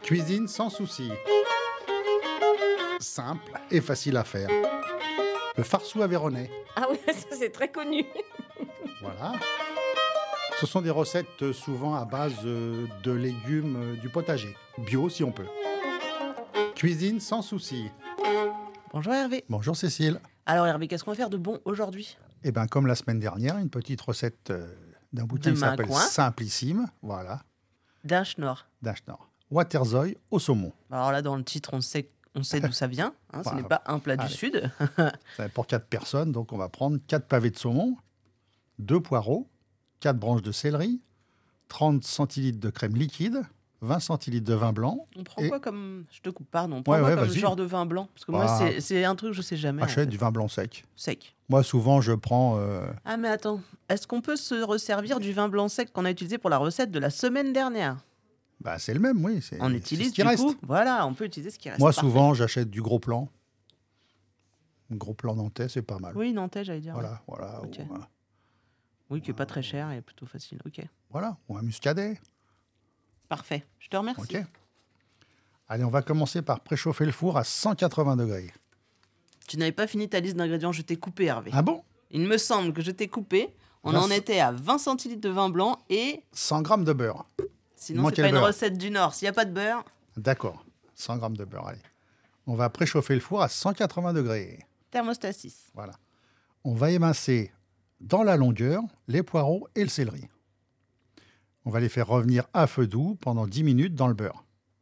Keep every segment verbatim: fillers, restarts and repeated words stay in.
Cuisine sans souci. Simple et facile à faire. Le farceau aveyronnais. Ah oui, ça c'est très connu. Voilà. Ce sont des recettes souvent à base euh, de légumes euh, du potager. Bio si on peut. Cuisine sans souci. Bonjour Hervé. Bonjour Cécile. Alors Hervé, qu'est-ce qu'on va faire de bon aujourd'hui? Eh bien, comme la semaine dernière, une petite recette euh, d'un boutin De qui s'appelle Macoin. Simplissime. Voilà. D'un schnorr. D'un schnorr. Waterzooi au saumon. Alors là, dans le titre, on sait, on sait d'où ça vient. Hein, ce Voilà. n'est pas un plat Allez. du Sud. C'est pour quatre personnes, donc on va prendre quatre pavés de saumon, deux poireaux, quatre branches de céleri, trente centilitres de crème liquide, vingt centilitres de vin blanc. On prend Et- quoi comme... Je te coupe, pardon. On prend Ouais, quoi ouais, comme vas-y. genre de vin blanc? Parce que moi, Bah, c'est- c'est un truc que je sais jamais. en Achète fait. du vin blanc sec. Sec. Moi, souvent, je prends... euh, Ah mais attends, est-ce qu'on peut se resservir du vin blanc sec qu'on a utilisé pour la recette de la semaine dernière? bah, c'est le même, oui. C'est, On c'est utilise ce qui du reste. coup. Voilà, on peut utiliser ce qui reste. Moi, Parfait. souvent, j'achète du gros plan. Un gros plan nantais, c'est pas mal. Oui, nantais, j'allais dire. Voilà, voilà. Ok. Ou, euh, Oui, qui est pas très cher et plutôt facile. Ok. voilà, ou un muscadet. Parfait. Je te remercie. OK. Allez, on va commencer par préchauffer le four à cent quatre-vingts degrés. Tu n'avais pas fini ta liste d'ingrédients, je t'ai coupé, Hervé. Ah bon? Il me semble que je t'ai coupé. On vingt en était à vingt centilitres de vin blanc et cent grammes de beurre. sinon manquait c'est pas le une beurre. recette du Nord. S'il n'y a pas de beurre, D'accord. cent grammes de beurre, allez. On va préchauffer le four à cent quatre-vingts degrés. thermostat six. Voilà. On va émincer dans la longueur les poireaux et le céleri. On va les faire revenir à feu doux pendant dix minutes dans le beurre.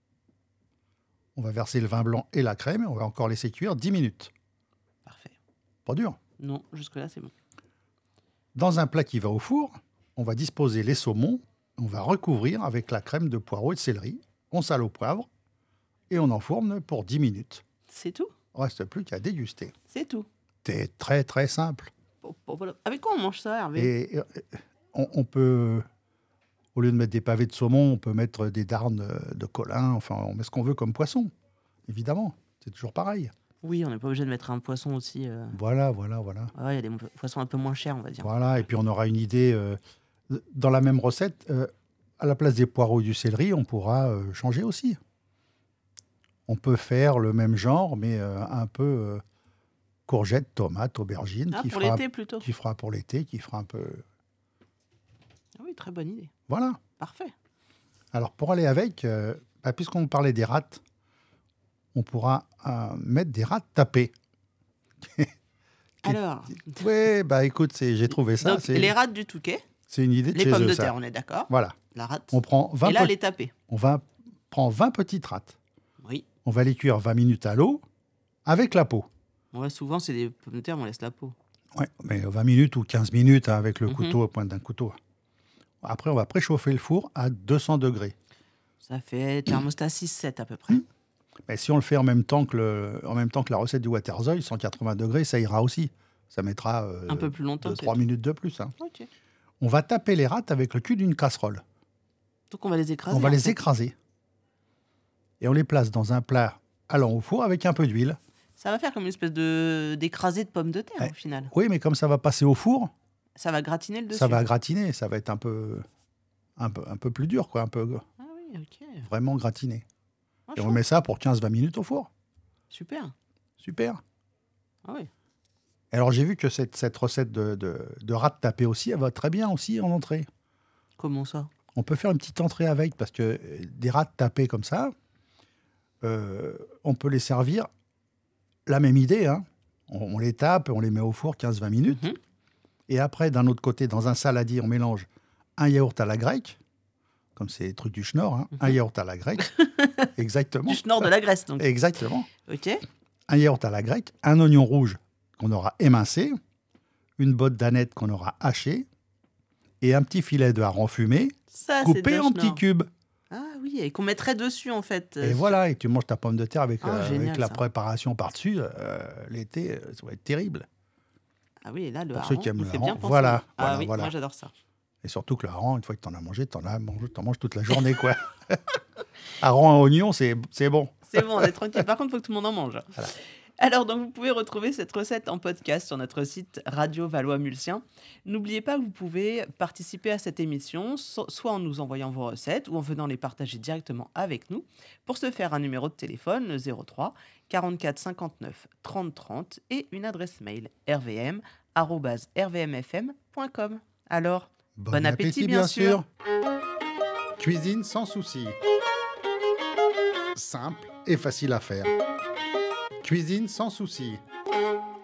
On va verser le vin blanc et la crème et on va encore laisser cuire dix minutes. Parfait. Pas dur. Non, jusque-là, c'est bon. Dans un plat qui va au four, on va disposer les saumons. On va recouvrir avec la crème de poireaux et de céleri. On sale au poivre et on enfourne pour dix minutes. C'est tout. Il ne reste plus qu'à déguster. C'est tout. C'est très très simple. Bon, bon, voilà. Avec quoi on mange ça, Hervé? Et euh, on, on peut, au lieu de mettre des pavés de saumon, on peut mettre des darnes euh, de colin. Enfin, on met ce qu'on veut comme poisson, évidemment. C'est toujours pareil. Oui, on n'est pas obligé de mettre un poisson aussi. euh. Voilà, voilà, voilà. Ah ouais, il y a des mo- poissons un peu moins chers, on va dire. Voilà, et puis on aura une idée. euh, dans la même recette, euh, à la place des poireaux et du céleri, on pourra euh, changer aussi. On peut faire le même genre, mais euh, un peu euh, courgette, tomate, aubergine, Ah, qui, pour fera, l'été plutôt. qui fera pour l'été, qui fera un peu... Ah oui, très bonne idée. Voilà. Parfait. Alors, pour aller avec, euh, bah, puisqu'on parlait des rats, on pourra euh, mettre des rats tapés. Alors, Oui, bah écoute, c'est- j'ai trouvé ça. donc, C'est les rats du Touquet, c'est une idée de les chez pommes eux, de ça. terre, on est d'accord. Voilà. La rate. On prend vingt, Et là, pe- les taper. on va, prend vingt petites rats. Oui. On va les cuire vingt minutes à l'eau avec la peau. Ouais, souvent, c'est des pommes de terre, on laisse la peau. Ouais, mais vingt minutes ou quinze minutes hein, avec le Mhm. couteau au point d'un couteau. Après, on va préchauffer le four à deux cents degrés. Ça fait thermostat six sept à peu près. Mais si on le fait en même temps que, le, en même temps que la recette du Waterzooi, cent quatre-vingts degrés, ça ira aussi. Ça mettra euh, Un peu plus longtemps. c'est trois tout. minutes de plus. hein. Ok. On va taper les rats avec le cul d'une casserole. Donc, on va les écraser. on va en les fait. écraser. Et on les place dans un plat allant au four avec un peu d'huile. Ça va faire comme une espèce de d'écrasé de pommes de terre Ouais. au final. Oui, mais comme ça va passer au four, Ça va gratiner le dessus. ça va gratiner. Ça va être un peu, un peu, un peu plus dur, quoi, un peu Ah oui, ok. vraiment gratiné. Ah, Et on chouette. met ça pour quinze vingt minutes au four. Super. Super. Ah oui. Alors j'ai vu que cette, cette recette de, de, de rats tapés aussi, elle va très bien aussi en entrée. Comment ça? On peut faire une petite entrée avec, parce que euh, des rats tapés comme ça, euh, on peut les servir la même idée. hein. On, on les tape, on les met au four quinze vingt minutes. Mhm. Et après, d'un autre côté, dans un saladier, on mélange un yaourt à la grecque, comme c'est les trucs du schnorr, hein, un yaourt à la grecque. Exactement. Du schnorr de la Grèce, donc. Exactement. Ok. Un yaourt à la grecque, un oignon rouge qu'on aura émincé, une botte d'ânette qu'on aura hachée, et un petit filet de hareng fumé Ça, c'est coupé de en schnorr. petits cubes. Ah oui, et qu'on mettrait dessus en fait. Et voilà, et tu manges ta pomme de terre avec, Ah, euh, génial, avec la ça. préparation par-dessus. euh, l'été, euh, ça va être terrible. Ah oui, et là, le Pour ceux hareng qui aiment nous le fait hareng, bien penser. voilà, Ah voilà, oui, voilà. moi j'adore ça. Et surtout que le hareng, une fois que tu en as mangé, tu en, as mangé, t'en manges toute la journée. quoi. Hareng à oignon, c'est c'est bon. C'est bon, on est tranquille. Par contre, il faut que tout le monde en mange. Voilà. Alors, donc, vous pouvez retrouver cette recette en podcast sur notre site Radio Valois-Mulsien. N'oubliez pas que vous pouvez participer à cette émission, so- soit en nous envoyant vos recettes ou en venant les partager directement avec nous. Pour ce faire, un numéro de téléphone, le zéro trois quarante-quatre cinquante-neuf trente trente et une adresse mail r v m arobase r v m f m point com. Alors, bon, appétit, bien sûr. Cuisine sans souci. Simple et facile à faire. Cuisine sans souci.